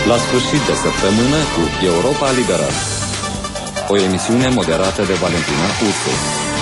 La sfârșit de săptămână cu Europa Liberă. O emisiune moderată de Valentina Ursu.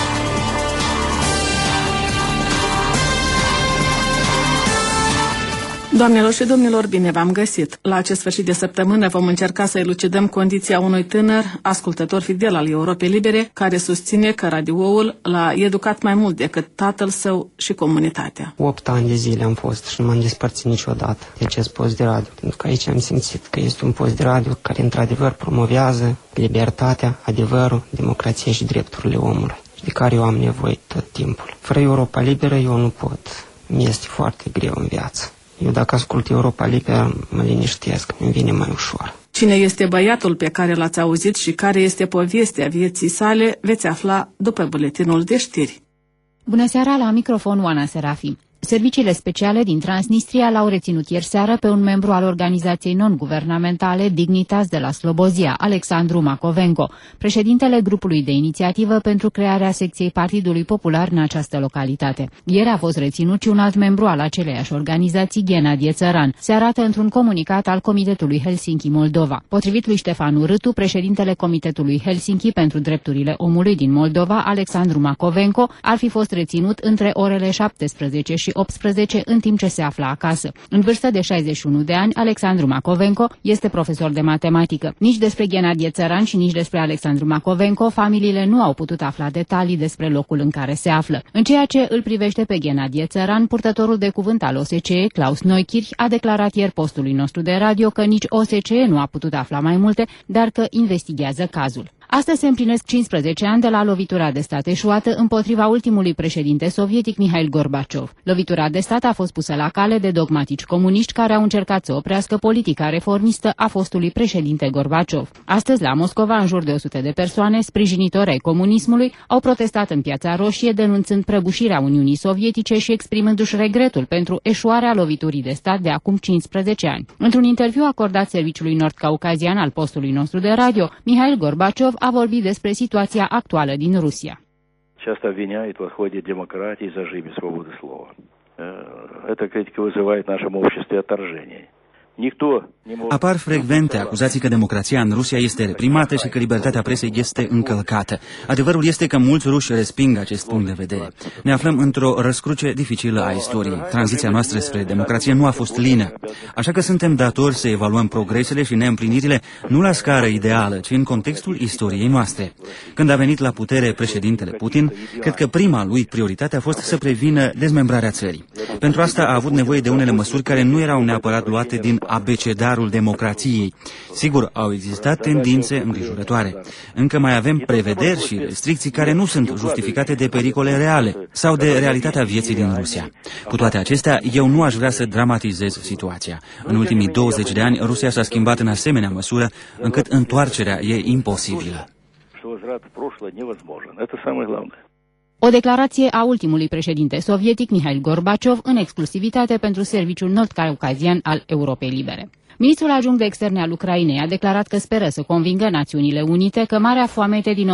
Doamnelor și domnilor, bine v-am găsit! La acest sfârșit de săptămână vom încerca să elucidăm condiția unui tânăr ascultător fidel al Europei Libere, care susține că radioul l-a educat mai mult decât tatăl său și comunitatea. 8 ani de zile am fost și nu m-am despărțit niciodată de acest post de radio, pentru că aici am simțit că este un post de radio care într-adevăr promovează libertatea, adevărul, democrația și drepturile omului, și de care eu am nevoie tot timpul. Fără Europa Liberă eu nu pot. Mi este foarte greu în viață. Eu dacă ascult Europa Liberă mă liniștesc, îmi vine mai ușor. Cine este băiatul pe care l-ați auzit și care este povestea vieții sale, veți afla după buletinul de știri. Bună seara, la microfon Oana Serafi. Serviciile speciale din Transnistria l-au reținut ieri seară pe un membru al organizației non-guvernamentale Dignitas de la Slobozia, Alexandru Macovenco, președintele grupului de inițiativă pentru crearea secției Partidului Popular în această localitate. Ieri a fost reținut și un alt membru al aceleiași organizații, Ghenadie Țăran, se arată într-un comunicat al Comitetului Helsinki Moldova. Potrivit lui Ștefan Râtu, președintele Comitetului Helsinki pentru Drepturile Omului din Moldova, Alexandru Macovenco ar fi fost reținut între orele 17 și 18 în timp ce se afla acasă. În vârstă de 61 de ani, Alexandru Macovenco este profesor de matematică. Nici despre Ghenadie Țăran și nici despre Alexandru Macovenco, familiile nu au putut afla detalii despre locul în care se află. În ceea ce îl privește pe Ghenadie Țăran, purtătorul de cuvânt al OSCE, Klaus Neukirch, a declarat ieri postului nostru de radio că nici OSCE nu a putut afla mai multe, dar că investighează cazul. Astăzi se împlinesc 15 ani de la lovitura de stat eșuată împotriva ultimului președinte sovietic Mihail Gorbaciov. Lovitura de stat a fost pusă la cale de dogmatici comuniști care au încercat să oprească politica reformistă a fostului președinte Gorbaciov. Astăzi, la Moscova, în jur de 100 de persoane, sprijinitori ai comunismului, au protestat în Piața Roșie, denunțând prăbușirea Uniunii Sovietice și exprimându-și regretul pentru eșuarea loviturii de stat de acum 15 ani. Într-un interviu acordat serviciului nord-caucazian al postului nostru de radio, Mihail Gorbaciov a vorbit despre situația actuală din Rusia. Часто обвиняют в отходе демократии и зажиме свободы слова. Эта критика вызывает в нашем обществе отторжение. Apar frecvente acuzații că democrația în Rusia este reprimată și că libertatea presei este încălcată. Adevărul este că mulți ruși resping acest punct de vedere. Ne aflăm într-o răscruce dificilă a istoriei. Tranziția noastră spre democrație nu a fost lină. Așa că suntem datori să evaluăm progresele și neîmplinirile nu la scară ideală, ci în contextul istoriei noastre. Când a venit la putere președintele Putin, cred că prima lui prioritate a fost să prevină dezmembrarea țării. Pentru asta a avut nevoie de unele măsuri care nu erau neapărat luate din abecedarul democrației. Sigur, au existat tendințe îngrijorătoare. Încă mai avem prevederi și restricții care nu sunt justificate de pericole reale sau de realitatea vieții din Rusia. Cu toate acestea, eu nu aș vrea să dramatizez situația. În ultimii 20 de ani, Rusia s-a schimbat în asemenea măsură încât întoarcerea e imposibilă. O declarație a ultimului președinte sovietic, Mihail Gorbaciov, în exclusivitate pentru serviciul nord-caucazian al Europei Libere. Ministrul adjunct de externe al Ucrainei a declarat că speră să convingă Națiunile Unite că marea foamete din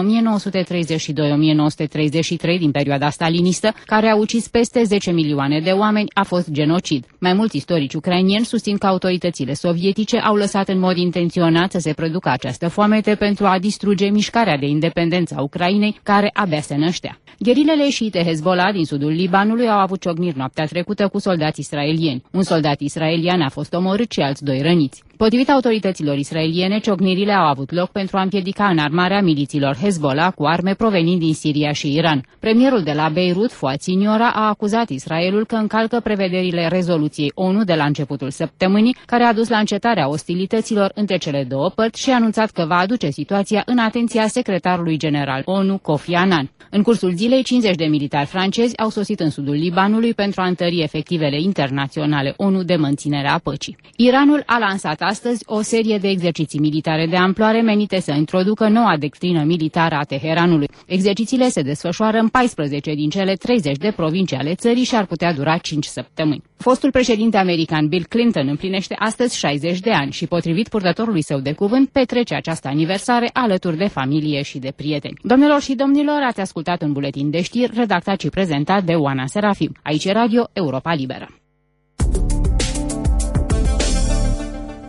1932-1933 din perioada stalinistă, care a ucis peste 10 milioane de oameni, a fost genocid. Mai mulți istorici ucrainieni susțin că autoritățile sovietice au lăsat în mod intenționat să se producă această foamete pentru a distruge mișcarea de independență a Ucrainei, care abia se năștea. Gherilele șiite Hezbollah din sudul Libanului au avut ciocniri noaptea trecută cu soldați israelieni. Un soldat israelian a fost omorât și alți 2 răniți. Potrivit autorităților israeliene, ciocnirile au avut loc pentru a împiedica înarmarea miliților Hezbollah cu arme provenind din Siria și Iran. Premierul de la Beirut, Fuad Siniora, a acuzat Israelul că încalcă prevederile rezoluției ONU de la începutul săptămânii, care a dus la încetarea ostilităților între cele două părți și a anunțat că va aduce situația în atenția secretarului general ONU, Kofi Annan. În cursul zilei, 50 de militari francezi au sosit în sudul Libanului pentru a întări efectivele internaționale ONU de menținere a păcii. Iranul a lansat astăzi o serie de exerciții militare de amploare menite să introducă noua doctrină militară a Teheranului. Exercițiile se desfășoară în 14 din cele 30 de provincii ale țării și ar putea dura 5 săptămâni. Fostul președinte american Bill Clinton împlinește astăzi 60 de ani și, potrivit purtătorului său de cuvânt, petrece această aniversare alături de familie și de prieteni. Domnilor și domnilor, ați ascultat un buletin de știri redactat și prezentat de Oana Serafi. Aici e Radio Europa Liberă.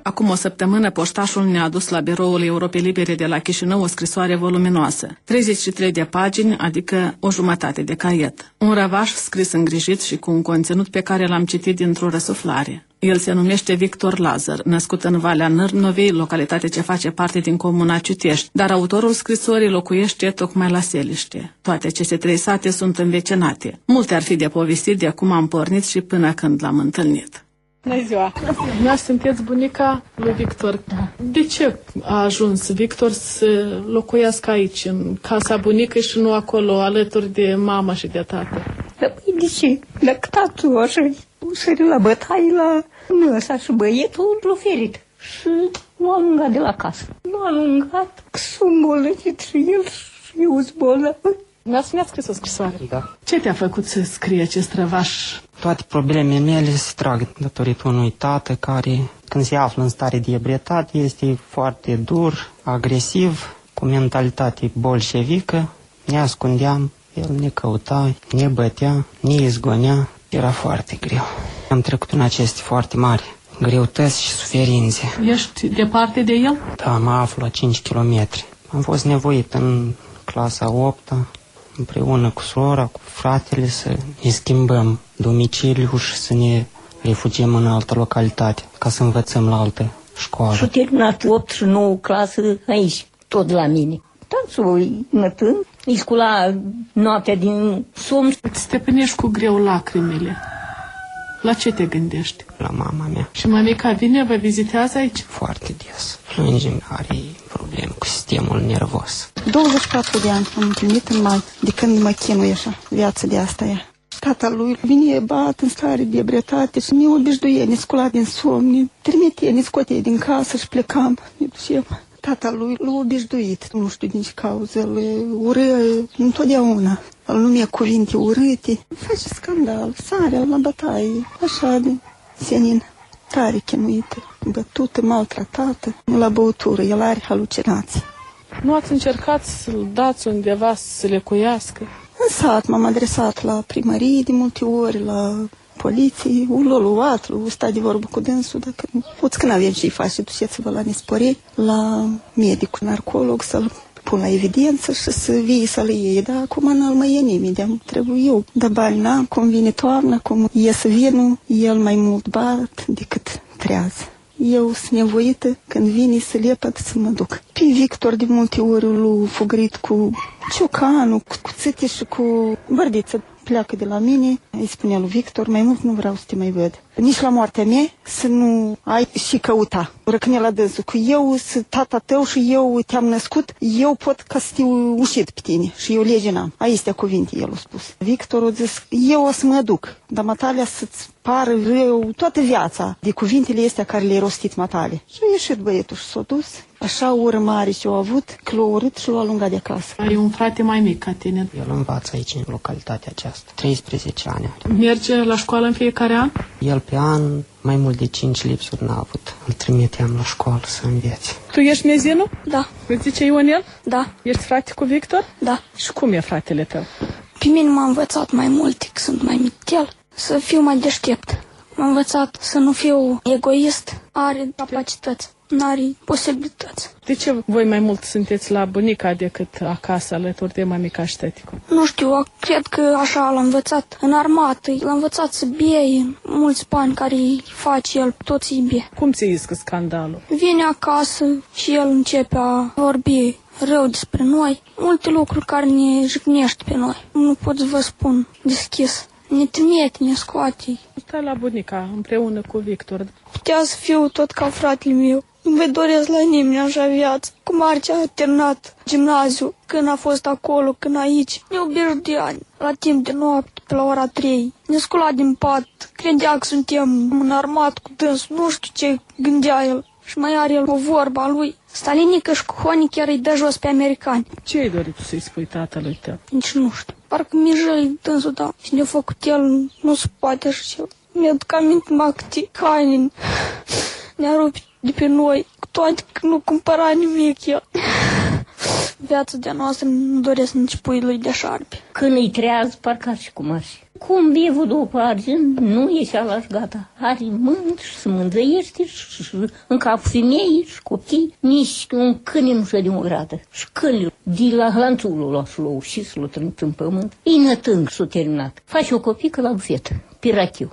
Acum o săptămână, poștașul ne-a adus la biroul Europei Libere de la Chișinău o scrisoare voluminoasă. 33 de pagini, adică o jumătate de caiet. Un răvaș scris îngrijit și cu un conținut pe care l-am citit dintr-o răsuflare. El se numește Victor Lazar, născut în Valea Nârnovei, localitate ce face parte din comuna Ciutești, dar autorul scrisorii locuiește tocmai la Seliște. Toate aceste 3 sate sunt învecinate. Multe ar fi de povestit de cum am pornit și până când l-am întâlnit. Bună ziua! Dumneavoastră sunteți bunica lui Victor. Da. De ce a ajuns Victor să locuiască aici, în casa bunicăi și nu acolo, alături de mama și de tată? Da, de ce? Dacă tatăl așa sări la bătaie la ăsta și băietul l-a ferit. Și nu a alungat de la casă. Nu a alungat, că sunt bolnăvit și el și eu sunt bolnăvă. Mi-a scris o scrisoare. Da. Ce te-a făcut să scrie acest răvaș? Toate problemele mele se trag datorită unui tată care, când se află în stare de ebrietate, este foarte dur, agresiv, cu mentalitate bolșevică. Ne ascundeam, el ne căuta, ne bătea, ne izgonea. Era foarte greu. Am trecut în aceste foarte mari greutăți și suferințe. Ești departe de el? Da, mă aflu la 5 kilometri. Am fost nevoit în clasa 8-a, împreună cu sora, cu fratele, să ne schimbăm domiciliul și să ne refugiem în altă localitate, ca să învățăm la altă școală. Și-a terminat 8 și 9 clasă aici, tot la mine. Tatăl nătând, îi scula noaptea din somn. Îți stăpânești cu greu lacrimile. La ce te gândești? La mama mea. Și mamica vine, vă vizitează aici? Foarte des. Plângem, are probleme cu sistemul nervos. 24 de ani am împlinit în mai, de când mă chinui așa, viața de asta e. Tata lui vine bat în stare de ebrietate și ne obișnuie, ne scula din somn, ne trimite, ne scoate din casă și plecam, ne ducem. Tata lui l-a obișnuit, nu știu din ce cauză, îl ură întotdeauna. Îl numea cuvinte urâte, face scandal, sare la bătaie, așa de senin, tare chinuită, bătută, maltratată, la băutură, el are halucinații. Nu ați încercat să-l dați undeva să le cuiască? În sat m-am adresat la primărie de multe ori, la poliție, l-a luat, l-a stat de vorbă cu dânsul, dacă poți că n-avem ce-i face, duceți-vă la Nespore, la medicul narcolog, să-l pun la evidență și să vii să-l iei, dar acum n-l mai e nimeni, trebuie eu. Dar bani n-am, cum vine toamna, cum ies vinul, el mai mult bat decât trează. Eu sunt nevoită, când vine să lepăd, să mă duc. Pe Victor de multe ori l-a fugrit cu ciocanul, cu cuțite și cu bărdiță. Pleacă de la mine, îi spunea lui Victor, mai mult nu vreau să te mai văd. Nici la moartea mea să nu ai și căuta. Răcâne la dânsul, că eu sunt tata tău și eu te-am născut, eu pot ca să te ușit pe tine și eu lege n-am. Aistea cuvinte el a spus. Victor a zis, eu o să mă duc, dar matale să-ți pară rău toată viața de cuvintele astea care le-ai rostit matale. Și a ieșit băietul și s-a dus. Așa ură mare și-o avut, că l-a urât și l-a alungat de acasă. Ai un frate mai mic ca tine. El învață aici, în localitatea aceasta. 13 ani are. Merge la școală în fiecare an? El pe an mai mult de 5 lipsuri n-a avut. Îl trimiteam la școală să învețe. Tu ești mezinul? Da. Îți zice Ionel? Da. Ești frate cu Victor? Da. Și cum e fratele tău? Pe mine m-a învățat mai multe, că sunt mai mitel, să fiu mai deștept. M-a învățat să nu fiu egoist, are capacități, n-are posibilități. De ce voi mai mult sunteți la bunica decât acasă alături de mamica și tăticu? Nu știu, cred că așa l-a învățat în armată, l-a învățat să bie, mulți bani care îi face el, toți îi bie. Cum ți-i iscă scandalul? Vine acasă și el începe a vorbi rău despre noi, multe lucruri care ne jignește pe noi. Nu pot să vă spun deschis. Ne trimite, ne scoate. Stai la bunica împreună cu Victor. Putea să fiu tot ca fratele meu. Nu vă doresc la nimeni așa viață. Cum Marcea a terminat gimnaziu, când a fost acolo, când aici. Ne obișnuia la timp de noapte, pe la ora 3. Ne scula din pat, credea că suntem înarmat cu dâns, nu știu ce gândea el. Și mai are el o vorbă a lui. Stalinică și Hohoni chiar îi dă jos pe americani. Ce ai dorit să-i spui tatălui tău? Nici nu știu. Parcă mi-e jăi dânsul, da. Și ne-a făcut el, nu se poate așa ceva. Mi-aduc aminte numai câte haine ne-a rupt de pe noi. Cu toate că nu cumpăra nimic el. Viața de-a noastră nu doresc nici pui lui de șarpe. Când îi trează, parcă și cum ar fi. Cum vevul după argint, nu ieșea la gata. Are mânt și se mândrăiește și în capul femeii și copii, nici un câine nu știu de o grată. Și câinele, de la hlanțul ăla și l-a ușit, l-a trânit în pământ, e nătâng și s-a terminat. Faci o copică la bufetă, pirachiu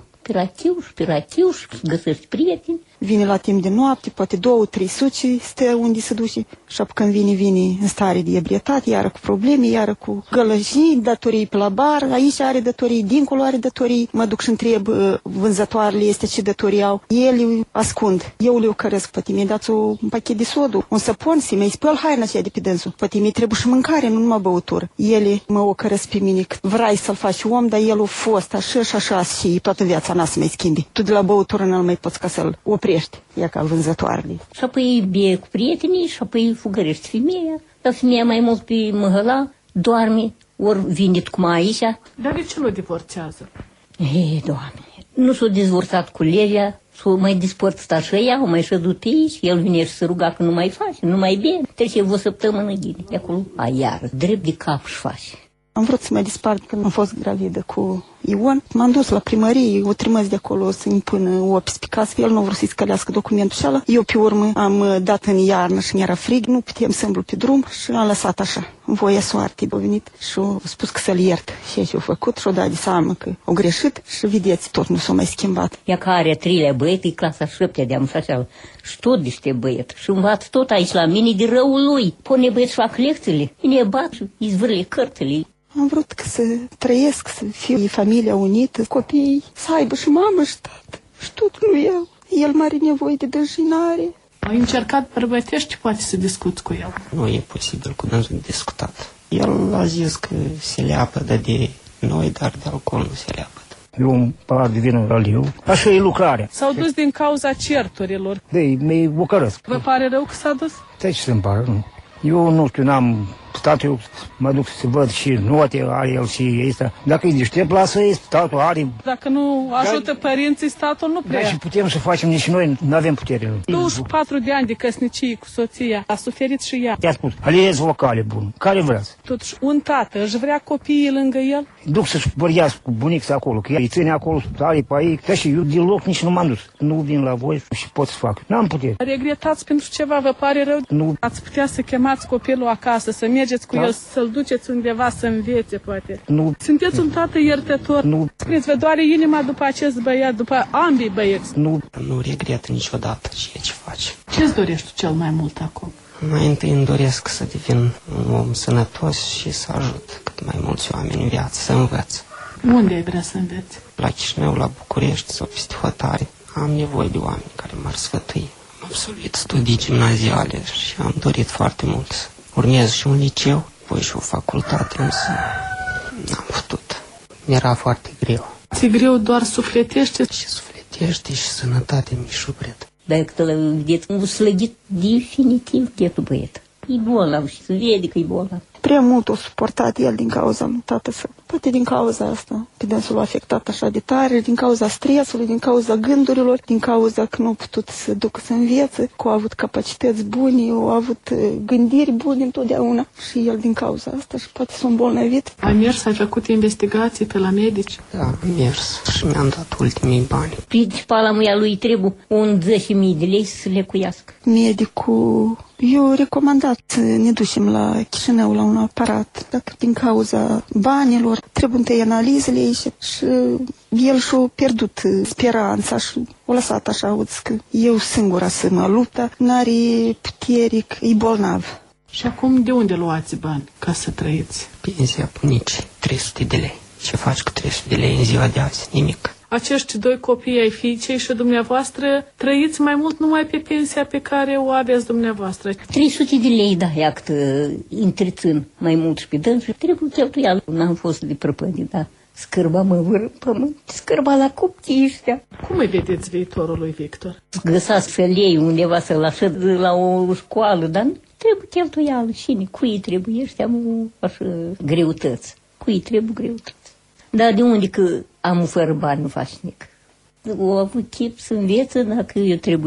și găsești prieteni. Vine la timp de noapte, poate 2-3 suci stă unde se duce și când vine în stare de ebrietate, iară cu probleme, iară cu gălăjii, datorii pe la bar, aici are datorii, dincolo are datorii, mă duc și întreb vânzătoarele este ce datorii au. Ele ascund, eu le ocăresc, poate mi-ai dat un pachet de sodu, un săpun, să mi-ai spăl haina aceea de pe dânsul, poate mi-i trebuie și mâncare, nu numai băutură. Ele mă ocăresc pe mine, că vrei să-l faci om, dar el a fost așa și așa și toată viața n-a să mai schimbi. Tu de la băutură n-l mai poți ca să-l oprești, ea ca vânzătoarele. Și apoi bie cu prietenii și apoi fugărești femeia, dar femeia mai mult pe măhăla, doarme, ori vine cum aici. Dar de ce nu divorțează? Doamne, nu s-a dezvorțat cu legea, s-a mai despărțit așa ea, o mai șădut pe aici, el vine și se ruga că nu mai face, nu mai bine. Trece o săptămână ghine, de acolo, iară, drept de cap și face. Am vrut să mă dispart când am fost gravidă cu Ion. M-am dus la primărie, o trimis de acolo să-mi pună opis pe casă. El nu a vrut să-i scălească documentul și ala. Eu pe urmă am dat în iarnă și mi-era frig, nu puteam să îmblu pe drum și am lăsat așa. Voia soartei a venit și a spus că să-l iert. Și ce-a făcut și-a dat de seamă că a greșit și vedeți, tot nu s-a mai schimbat. Ea că are 3-lea băiet, e clasa 7 de-am și așa. Și tot niște băiet. Și învață tot aici la mine de răul lui. Pune băiet și fac lecțiile. Ne bat și izvârle cărțile. Am vrut să trăiesc, să fiu familia unită, copiii să aibă și mamă și tată. Și tot nu eu. El mai are nevoie de dăjinare. Ai încercat bărbătești, poate să discuți cu el. Nu e posibil cu dânsul de discutat. El a zis că se leapădă de noi, dar de alcool nu se leapădă. Eu îmi par de vină la liu. Așa e lucrarea. S-au dus din cauza certurilor. De-i mi-i bucărăsc. Vă pare rău că s-a dus? De ce să-mi pară, nu? Eu nu știu, n-am stat, eu mă duc să văd și note are el și ăsta. Dacă e deștept, lasă-i, statul are. Dacă nu ajută părinții, statul nu prea. Da, și putem să facem nici noi, nu avem putere. 24 de ani de căsnicie cu soția, a suferit și ea. Te-a spus, ales vocale bun, care vreați? Totuși, un tată își vrea copiii lângă el? Duc să-și vorbească cu bunicul acolo, că îi ține acolo, are pe aici. Da, și eu deloc nici nu m-am dus. Nu vin la voi și pot să fac. N-am putere. Regretați pentru ceva, vă pare rău? Nu. Ați putea să chemați copilul acasă, să mergeți cu el, să-l duceți undeva să învețe, poate. Nu. Sunteți un tată iertător. Nu. Spuneți, vă doare inima după acest băiat, după ambii băieți. Nu. Nu regret niciodată ceea ce face. Ce-ți dorești tu cel mai mult acum? Mai întâi îmi doresc să devin un om sănătos și să ajut cât mai mulți oameni în viață, să învăț. Unde ai vrea să înveți? La Chișinău, la București sau peste hotare. Am nevoie de oameni care m-ar sfătui. Am absolvit studii gimnaziale și am dorit foarte mult să urmez și un liceu, apoi și o facultate, însă n-am putut. Mi-era foarte greu. Ți-e greu doar sufletește? Și sufletește și sănătate mi șubret. Dacă te-l vedeți, nu slăgit definitiv bietul băiet. E bolnav și se vede că e bolnav. Prea mult o suportat el din cauza lui tată său. Poate din cauza asta, pe dânsul l-a afectat așa de tare, din cauza stresului, din cauza gândurilor, din cauza că nu a putut să ducă să învețe, că a avut capacități bune, a avut gândiri bune întotdeauna. Și el din cauza asta și poate s-a îmbolnăvit. Ai mers, ai făcut investigații pe la medici? Da, am mers și mi-am dat ultimii bani. Principala muia lui trebuie 10.000 de lei să le cuiască. Medicul, eu recomandat să ne ducem la Chișinău la un aparat, dacă din cauza banilor trebuie întâi analizele aici și el și-a pierdut speranța și o lăsat așa, auzi că eu singura să mă luptă, n-are putere, e bolnav. Și acum de unde luați bani ca să trăiți? Pensia bunicii, 300 de lei. Ce faci cu 300 de lei în ziua de azi? Nimic. Acești doi copii ai fiicei și dumneavoastră trăiți mai mult numai pe pensia pe care o aveți dumneavoastră. 300 de lei, da, iată, întrețin mai mult și pe dânsul. Trebuie cheltuială. N-am fost de prăpădit, da. Scârba mă vâră pământ, scârba la copii ăștia. Cum îi vedeți viitorul lui Victor? Găsați să-l iei undeva, să-l așez la o școală, dar trebuie cheltuială. Cine? Cui trebuie? Ăștia am așa greutăți. Cui trebuie greutăți? Dar de unde că am fără bani nu faci nimic? O avut chip să învețe dacă eu trebuit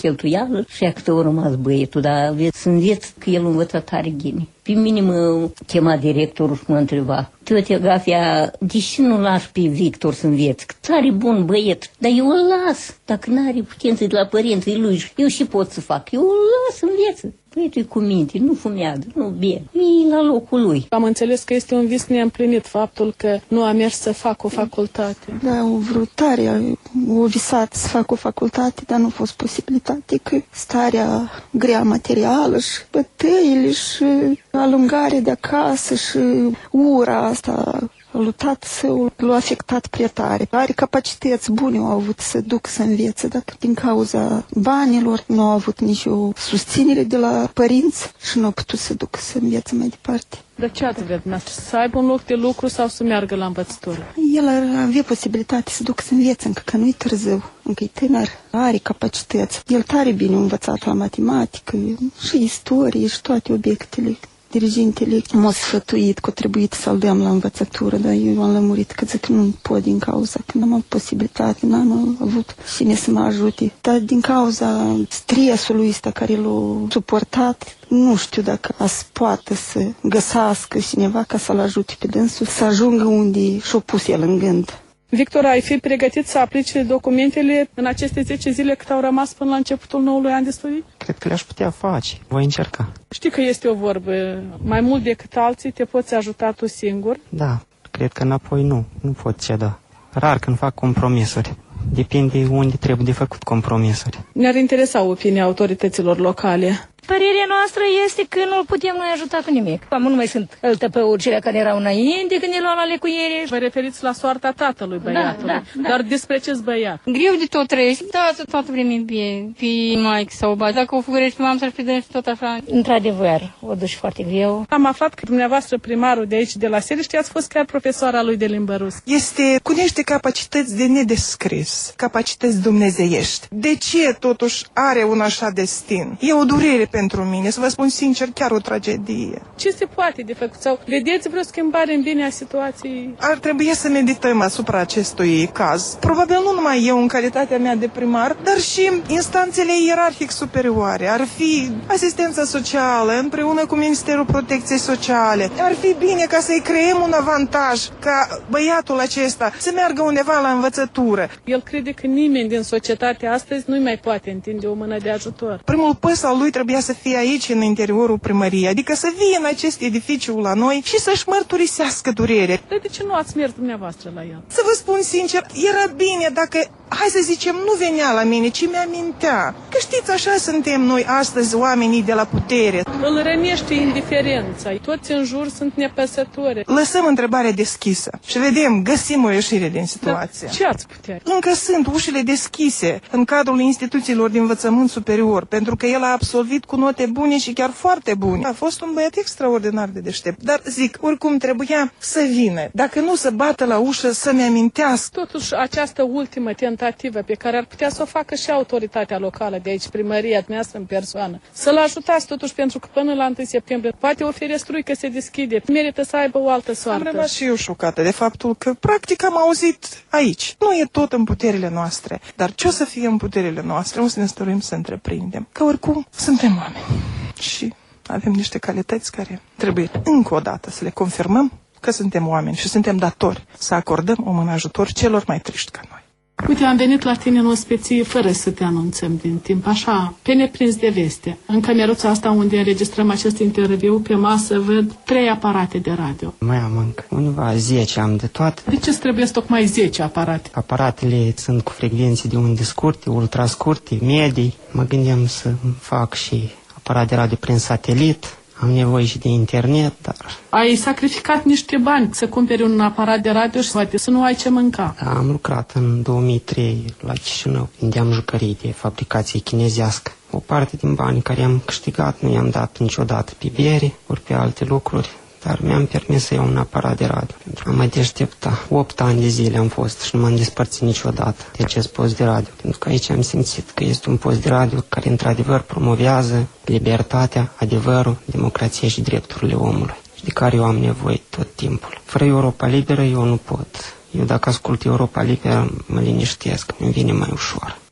cheltuială și a câte ori rămas băietul, dar să înveți că el învăța tare ghini. Pe mine mă chema directorul și mă întreba: tăte Agafia, de ce nu lași pe Victor să înveți? Că tare bun băiet, dar eu îl las. Dacă n-are putință de la părinții lui, eu și pot să fac. Eu îl las să învețe. Băietul e cu minte, nu fumează, nu bine. E la locul lui. Am înțeles că este un vis neîmplinit faptul că nu a mers să facă o facultate. Da, o vrut tare, o visat să facă o facultate, dar nu a fost posibilitate, că starea grea materială și bătăile și alungarea de acasă și ura asta lui tată său l-a afectat prea tare. Are capacități bune, au avut să duc să învețe, dar din cauza banilor nu au avut nicio susținere de la părinți și nu au putut să duc să învețe mai departe. Dar ce ați vrea dumneavoastră? Să aibă un loc de lucru sau să meargă la învățătură? El ar avea posibilitate să duc să învețe, încă că nu-i târziu, încă e tânăr, are capacități. El tare bine a învățat la matematică și istorie și toate obiectele. Dirigintele m-a sfătuit că a trebuit să-l dăm la învățătură, dar eu am lămurit că zic nu pot din cauza că n-am avut posibilitate, n-am avut cine să mă ajute. Dar din cauza stresului ăsta care l-a suportat, nu știu dacă azi poate să găsească cineva ca să-l ajute pe dânsul să ajungă unde și-o pus el în gând. Victor, ai fi pregătit să aplici documentele în aceste 10 zile cât au rămas până la începutul noului an de studii? Cred că le-aș putea face. Voi încerca. Știi că este o vorbă, mai mult decât alții te poți ajuta tu singur? Da, cred că înapoi nu pot ceda. Rar când fac compromisuri. Depinde unde trebuie de făcut compromisuri. Ne-ar interesa opinia autorităților locale. Părerea noastră este că nu putem noi ajuta cu nimic. Nu mai sunt tăpăurile care erau înainte când ne luau la lecuiere. Vă referiți la soarta tatălui băiatului. Da. Dar despre ce-ți băiat? Greu de tot trăiești. Da, toată vremea bine. Pe maică sau băiat. Dacă o fugărești pe mamă să-și pe dânsi tot așa. Într-adevăr, o duci foarte greu. Am aflat că dumneavoastră, primarul de aici, de la Seliște, ați fost chiar profesoara lui de limbă rusă. Cunoaște capacități de nedescris, capacități dumnezeiești. De ce totuși are un așa destin? E o durere pentru mine, să vă spun sincer, chiar o tragedie. Ce se poate de făcut? Sau vedeți vreo schimbare în bine a situației? Ar trebui să medităm asupra acestui caz. Probabil nu numai eu în calitatea mea de primar, dar și instanțele ierarhic superioare. Ar fi asistența socială împreună cu Ministerul Protecției Sociale. Ar fi bine ca să-i creăm un avantaj ca băiatul acesta să meargă undeva la învățătură. El crede că nimeni din societatea astăzi nu-i mai poate întinde o mână de ajutor. Primul pas al lui trebuia să fie aici, în interiorul primăriei, adică să vie în acest edificiu la noi și să-și mărturisească durere. Dar de ce nu ați mers dumneavoastră la el? Să vă spun sincer, era bine dacă, hai să zicem, nu venea la mine, ci mi-amintea. Că știți, așa suntem noi astăzi, oamenii de la putere. Îl rănește indiferența. Toți în jur sunt nepăsători. Lăsăm întrebarea deschisă și vedem, găsim o ieșire din situație. Ce ați putea? Încă sunt ușile deschise în cadrul instituțiilor de învățământ superior, pentru că el a absolvit cu note bune și chiar foarte bune. A fost un băiat extraordinar de deștept. Dar zic, oricum trebuia să vină. Dacă nu, să bată la ușă, să-mi amintească. Totuși, această ultimă tentativă pe care ar putea să o facă și autoritatea locală de aici, primăria dumneavoastră în persoană, să-l ajutați totuși, pentru că până la 1 septembrie poate o ferestruică că se deschide. Merită să aibă o altă soartă. Am rămas și eu șocată de faptul că practic am auzit aici. Nu e tot în puterile noastre. Dar ce o să fie în puterile noastre? O să ne stăruim să întreprindem. Că oricum suntem oameni. Și avem niște calități care trebuie încă o dată să le confirmăm că suntem oameni și suntem datori să acordăm o mână ajutor celor mai triști ca noi. Uite, am venit la tine în ospăție fără să te anunțăm din timp, așa, pe neprins de veste. În cameruța asta unde înregistrăm acest interviu, pe masă văd 3 aparate de radio. Mai am încă undeva 10 am de toate. De ce îți trebuie tocmai 10 aparate? Aparatele sunt cu frecvenții de unde scurte, ultrascurte, medii. Mă gândeam să fac și aparat de radio prin satelit. Am nevoie și de internet, dar... Ai sacrificat niște bani să cumperi un aparat de radio și poate să nu ai ce mânca. Da, am lucrat în 2003 la Chișinău, vindeam jucării de fabricație chinezească. O parte din banii care am câștigat nu i-am dat niciodată pe bere, ori pe alte lucruri, dar mi-am permis să iau un aparat de radio. Pentru că am mai deșteptat. 8 ani de zile am fost și nu m-am despărțit niciodată de acest post de radio. Pentru că aici am simțit că este un post de radio care într-adevăr promovează libertatea, adevărul, democrația și drepturile omului. Și de care eu am nevoie tot timpul. Fără Europa Liberă eu nu pot. Eu dacă ascult Europa Liberă mă liniștesc, îmi vine mai ușor.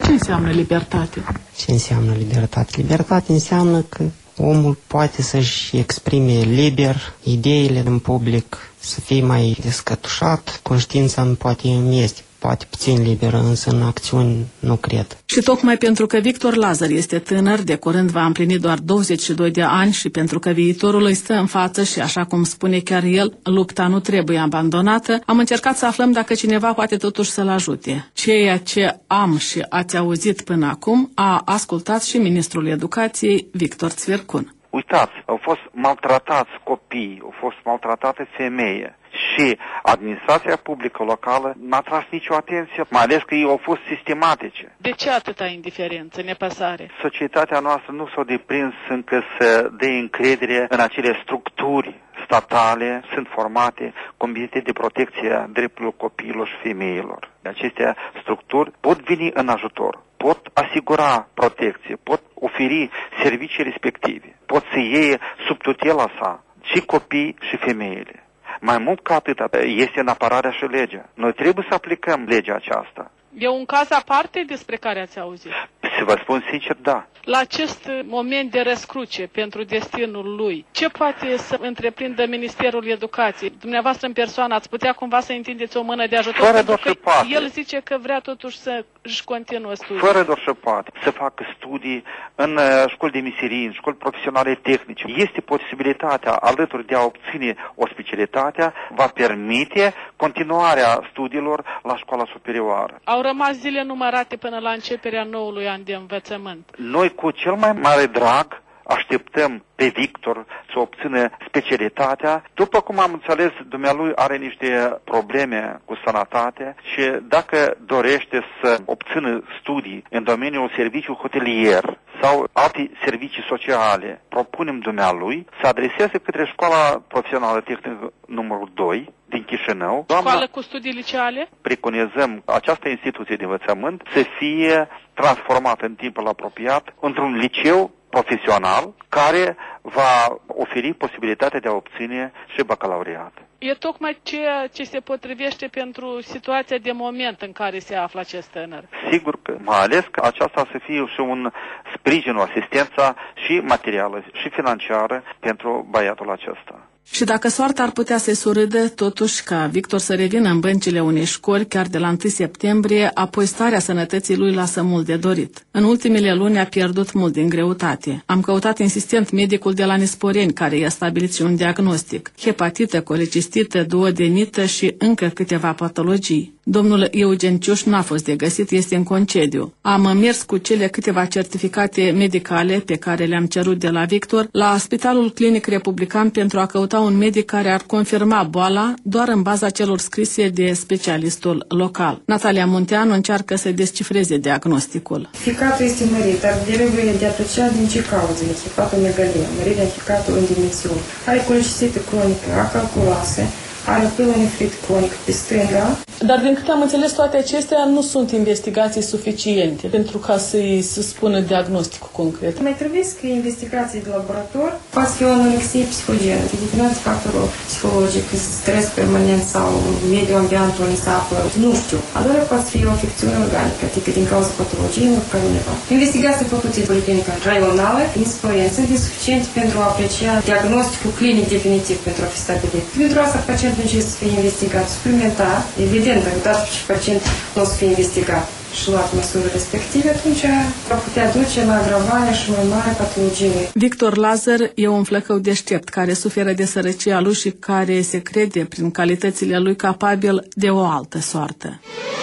Ce înseamnă libertate? Ce înseamnă libertate? Libertate înseamnă că omul poate să-și exprime liber ideile în public, să fie mai descătușat. Conștiința poate este puțin liberă, însă în acțiuni nu cred. Și tocmai pentru că Victor Lazar este tânăr, de curând va împlini doar 22 de ani și pentru că viitorul îi stă în față și, așa cum spune chiar el, lupta nu trebuie abandonată, am încercat să aflăm dacă cineva poate totuși să-l ajute. Ceea ce am și ați auzit până acum a ascultat și ministrul educației, Victor Țvircun. Uitați, au fost maltratați copii, au fost maltratate femei și administrația publică locală n-a tras nicio atenție, mai ales că ei au fost sistematice. De ce atâta indiferență, nepăsare? Societatea noastră nu s-a deprins încă să dea încredere în acele structuri statale, sunt formate comitete de protecție a drepturilor copiilor și femeilor. Aceste structuri pot veni în ajutor, pot asigura protecție, pot oferi servicii respective, pot să iei sub tutela sa și copii și femeile. Mai mult ca atât este în apărarea și legea. Noi trebuie să aplicăm legea aceasta. E un caz aparte despre care ați auzit? Să vă spun sincer, da. La acest moment de răscruce pentru destinul lui, ce poate să întreprindă Ministerul Educației? Dumneavoastră în persoană ați putea cumva să întindeți o mână de ajutor? Fără doar și poate. El zice că vrea totuși să își continuă studiile. Fără doar și poate. Să facă studii în școli de meserii, în școli profesionale tehnice. Este posibilitatea, alături de a obține o specialitate, va permite continuarea studiilor la școala superioară. Au rămas zile numărate până la începerea noului an de învățământ. Noi cu cel mai mare drag așteptăm pe Victor să obțină specialitatea. După cum am înțeles, dumnealui are niște probleme cu sănătate și dacă dorește să obțină studii în domeniul serviciu hotelier sau alte servicii sociale, propunem dumnealui să adreseze către Școala Profesională Tehnică numărul 2 din Chișinău. Școală cu studii liceale? Preconizăm această instituție de învățământ să fie transformată în timpul apropiat într-un liceu profesional care va oferi posibilitatea de a obține și bacalaureat. E tocmai ceea ce se potrivește pentru situația de moment în care se află acest tânăr. Sigur că, mai ales că aceasta să fie și un sprijin, o asistență și materială și financiară pentru băiatul acesta. Și dacă soarta ar putea să-i surâdă, totuși ca Victor să revină în băncile unei școli chiar de la 1 septembrie, apoi starea sănătății lui lasă mult de dorit. În ultimele luni a pierdut mult din greutate. Am căutat insistent medicul de la Nisporeni, care i-a stabilit și un diagnostic: hepatită, colecistită, duodenită și încă câteva patologii. Domnul Eugen Ciuș n-a fost de găsit, este în concediu. Am mers cu cele câteva certificate medicale pe care le-am cerut de la Victor la Spitalul Clinic Republican pentru a căuta un medic care ar confirma boala doar în baza celor scrise de specialistul local. Natalia Munteanu încearcă să descifreze diagnosticul. Ficatul este mărit, dar trebuie de aprecia din ce cauză e hepatomegalie, mărirea hepatului în dimensiuni. Are colecistită cronică, acalculoasă, are pilonefrit cronic pe stânga. Dar din câte am înțeles, toate acestea nu sunt investigații suficiente pentru ca să-i se spună diagnosticul concret. Mai trebuie să investigații de laborator, poate fi o anorexie psihogenă, determinat factorul psihologic, stres permanent sau mediul ambient unde se află, nu știu. A doua poate fi o afecțiune organică, adică din cauza patologiilor care undeva. Investigații făcute în policlinică raională, insuficiente, sunt insuficiente pentru a aprecia diagnosticul clinic definitiv pentru a fi stabilit. Pentru asta pacientul trebuie să fie investigat suplimentar, evident, dacă și pacient nu o să fie investigat și luat măsuri respective, atunci va putea duce la agravarea și mai mare patologie. Victor Lazar e un flăcău deștept care suferă de sărăcia lui și care se crede prin calitățile lui capabil de o altă soartă.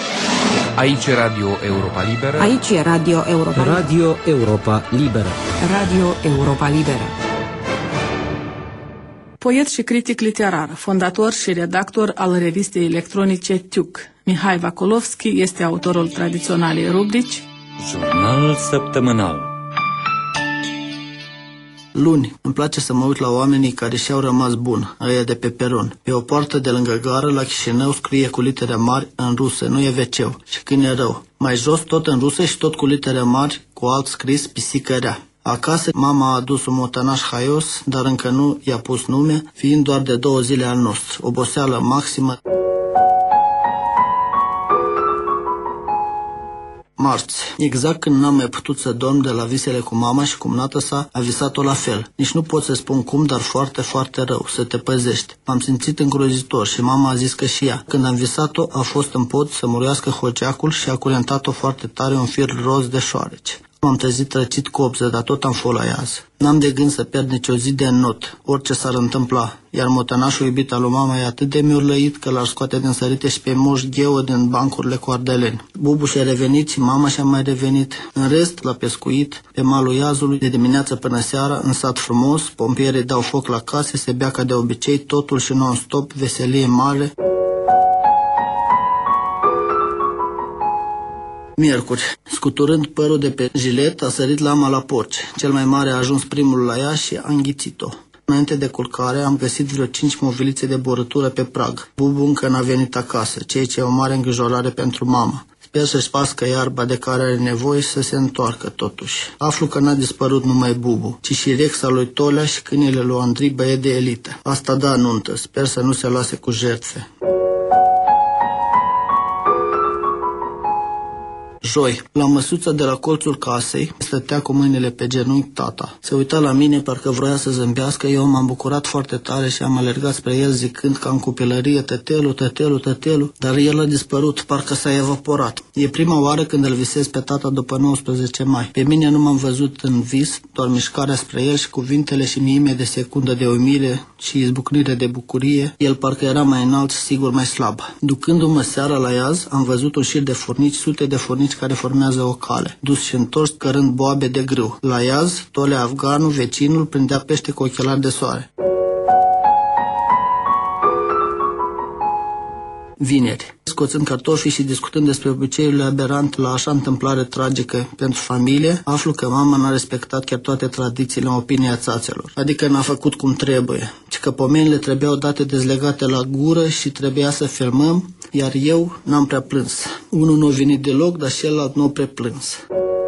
Aici e Radio Europa Liberă. Aici e Radio Europa Liberă. Radio Europa Liberă. Radio Europa Liberă. Poet și critic literar, fondator și redactor al revistei electronice Tiuc, Mihai Vakulovski este autorul tradiționalei rubrici Jurnal săptămânal. Luni, îmi place să mă uit la oamenii care și-au rămas bun, ăia de pe peron. Pe o poartă de lângă gară, la Chișinău, scrie cu litere mari în rusă, nu e wc și câine rău. Mai jos, tot în rusă și tot cu litere mari, cu alt scris, pisică rea. Acasă, mama a adus un motanaș haios, dar încă nu i-a pus nume, fiind doar de 2 zile al nostru. Oboseală maximă. marți. Exact când n-am mai putut să dorm de la visele cu mama și cumnata sa, a visat-o la fel. Nici nu pot să spun cum, dar foarte, foarte rău, să te păzești. M-am simțit îngrozitor și mama a zis că și ea. Când am visat-o, a fost în pod să murească hoceacul și a curentat-o foarte tare un fir roz de șoareci. M-am trezit răcit cu obză, dar tot am fost la iaz. N-am de gând să pierd nicio zi de not, orice s-ar întâmpla, iar motănașul iubit al lui mama e atât de miurlăit că l-ar scoate din sărite și pe Moș Gheu din bancurile cu ardeleni. Bubu și-a revenit și mama și-a mai revenit. În rest, la pescuit, pe malul iazului, de dimineață până seara, în sat frumos, pompierii dau foc la case, se bea ca de obicei, totul și non-stop, veselie mare. Miercuri, scuturând părul de pe jilet, a sărit lama la porci. Cel mai mare a ajuns primul la ea și a înghițit-o. Înainte de culcare am găsit vreo 5 movilițe de borătură pe prag. Bubu încă n-a venit acasă, ceea ce e o mare îngrijorare pentru mama. Sper să-și pască iarba de care are nevoie să se întoarcă totuși. Aflu că n-a dispărut numai Bubu, ci și Rexa lui Tolea și câinele lui Andrei, băieți de elită. Asta da nuntă, sper să nu se lase cu jertfe. Joi, la măsuța de la colțul casei, stătea cu mâinile pe genunchi tata. Se uita la mine, parcă vroia să zâmbească, eu m-am bucurat foarte tare și am alergat spre el zicând ca în copilărie, tătelu, tătelu, tătelu, dar el a dispărut, parcă s-a evaporat. E prima oară când îl visez pe tata după 19 mai. Pe mine nu m-am văzut în vis, doar mișcarea spre el și cuvintele și miime de secundă de umile și izbucnire de bucurie. El parcă era mai înalt și sigur mai slab. Ducându-mă seara la iaz, am văzut un șir de furnici, sute de furnici care formează o cale, dus și întors cărând boabe de grâu. La iaz, Tolea afganul, vecinul, prindea pește cu ochelari de soare. Vineri, scoțând cartofii și discutând despre obiceiurile aberante la așa întâmplare tragică pentru familie, aflu că mama n-a respectat chiar toate tradițiile în opinia țațelor. Adică n-a făcut cum trebuie, ci că pomenile trebuiau date dezlegate la gură și trebuia să filmăm, iar eu n-am prea plâns. Unul nu a venit deloc, dar celălalt nu a prea plâns.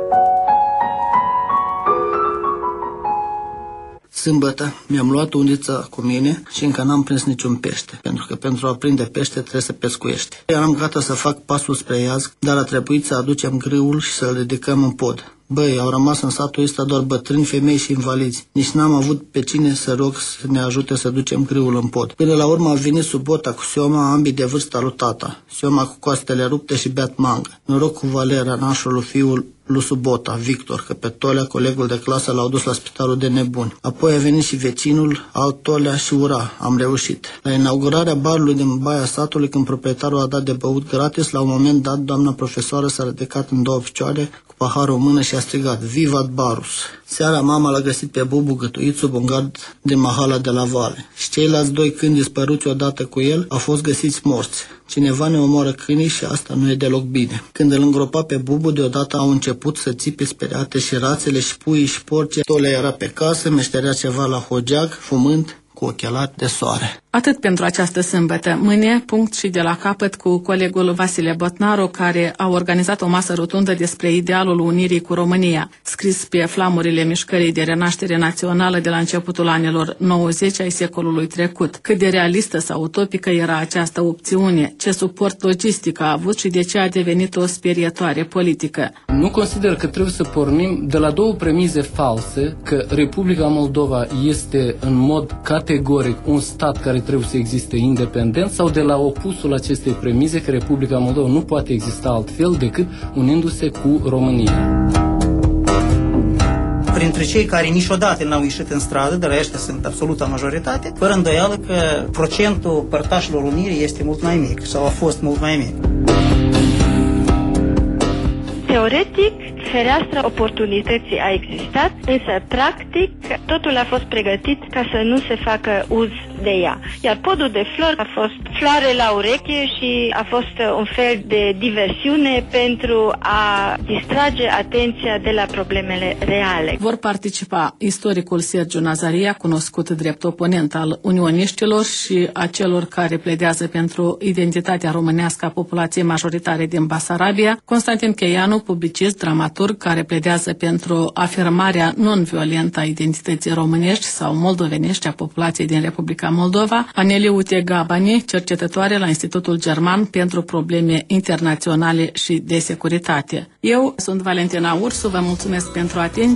Sâmbătă mi-am luat undița cu mine și încă n-am prins niciun pește, pentru că pentru a prinde pește trebuie să pescuiești. Eram gata să fac pasul spre iaz, dar a trebuit să aducem grâul și să-l ridicăm în pod. Băi, au rămas în satul ăsta doar bătrâni, femei și invalizi. Nici n-am avut pe cine să rog să ne ajute să ducem grâul în pod. Până la urmă a venit Subota cu Sioma, ambii de vârsta lui tata. Sioma cu coastele rupte și beat mangă. Noroc cu Valera, nașul lui fiul lui Subota, Victor, că pe Tolea, colegul de clasă, l-au dus la spitalul de nebuni. Apoi a venit și vecinul, alt Tolea și ura. Am reușit. La inaugurarea barului din baia satului, când proprietarul a dat de băut gratis, la un moment dat, doamna profesoară s-a ridicat în două picioare, cu paharul în mână și a strigat, Vivat Barus! Seara mama l-a găsit pe Bubu gătuit sub un gard din mahala de la vale. Și ceilalți doi câini dispăruți odată cu el au fost găsiți morți. Cineva ne omoară câinii și asta nu e deloc bine. Când îl îngropa pe Bubu, deodată au început să țipe speriate și rațele și puii și porci. Tolea era pe casă, meșterea ceva la hogeag, fumând cu ochelari de soare. Atât pentru această sâmbătă. Mâine, punct și de la capăt cu colegul Vasile Botnaru, care a organizat o masă rotundă despre idealul unirii cu România, scris pe flamurile mișcării de renaștere națională de la începutul anilor 90 ai secolului trecut. Cât de realistă sau utopică era această opțiune, ce suport logistic a avut și de ce a devenit o sperietoare politică. Nu consider că trebuie să pornim de la două premize false, că Republica Moldova este în mod categoric un stat care trebuie să existe independent, sau de la opusul acestei premize că Republica Moldova nu poate exista altfel decât unindu-se cu România. Printre cei care niciodată n-au ieșit în stradă, dar ăștia sunt absoluta majoritate, fără îndoială că procentul părtașilor unirii este mult mai mic sau a fost mult mai mic. Teoretic, fereastra oportunității a existat, însă practic totul a fost pregătit ca să nu se facă uz de ea. Iar podul de flori a fost floare la ureche și a fost un fel de diversiune pentru a distrage atenția de la problemele reale. Vor participa istoricul Sergiu Nazaria, cunoscut drept oponent al unioniștilor și a celor care pledează pentru identitatea românească a populației majoritare din Basarabia, Constantin Cheianu, publicist, dramaturg, dramaturg care pledează pentru afirmarea non-violentă a identității românești sau moldovenești a populației din Republica Moldova, Aneli Utegabani, cercetătoare la Institutul German pentru Probleme Internaționale și de Securitate. Eu sunt Valentina Ursu, vă mulțumesc pentru atenție.